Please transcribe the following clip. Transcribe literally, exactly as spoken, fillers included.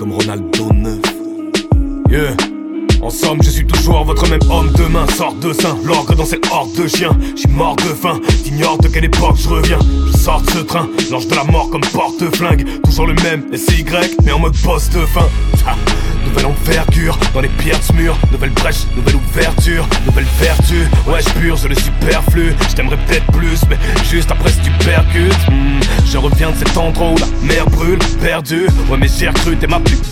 comme Ronaldo neuf. Yeah. En somme, je suis toujours votre même homme demain. Sort de sein, l'orgue dans cette horde de chiens. J'suis mort de faim, t'ignores de quelle époque je reviens. Je sors de ce train, l'ange de la mort comme porte-flingue. Toujours le même, S Y, mais en mode poste fin. Nouvelle envergure, dans les pierres de ce mur. Nouvelle brèche, nouvelle ouverture, nouvelle vertu. Ouais, j'purge le superflu. J't'aimerais peut-être plus, mais juste après si tu percutes. hmm, Je reviens de cet endroit où la mer brûle, perdu. Ouais, mais j'ai recru, t'es ma plus